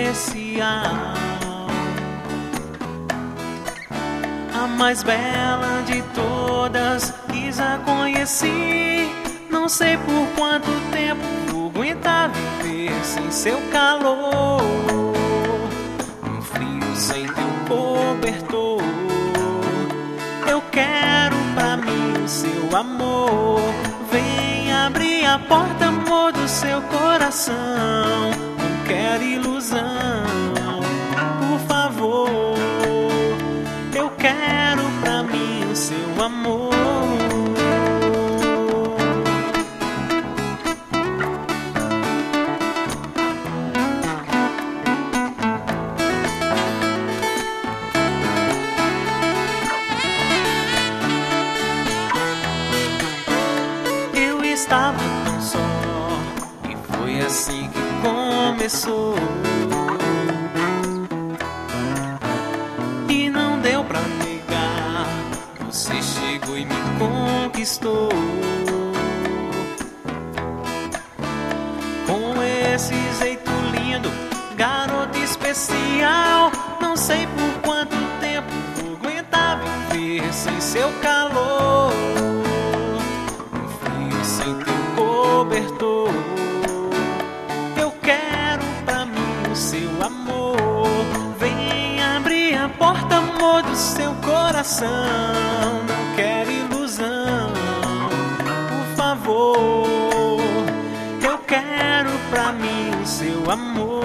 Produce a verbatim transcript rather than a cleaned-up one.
especial, a mais bela de todas que já conheci. Não sei por quanto tempo vou aguentar viver sem seu calor, um frio sem teu cobertor. Eu quero pra mim o seu amor. Vem abrir a porta, amor, do seu coração. Não quero ilusão, por favor. Eu quero pra mim o seu amor. Eu estava tão só e foi assim que começou. E não deu pra negar, você chegou e me conquistou. Com esse jeito lindo, garoto especial. Não sei por quanto tempo vou aguentar viver sem seu calor, um frio sem teu cobertor. Eu quero pra mim o seu amor. Vem abrir a porta, amor, do seu coração. Não quero ilusão, por favor. Eu quero pra mim o seu amor.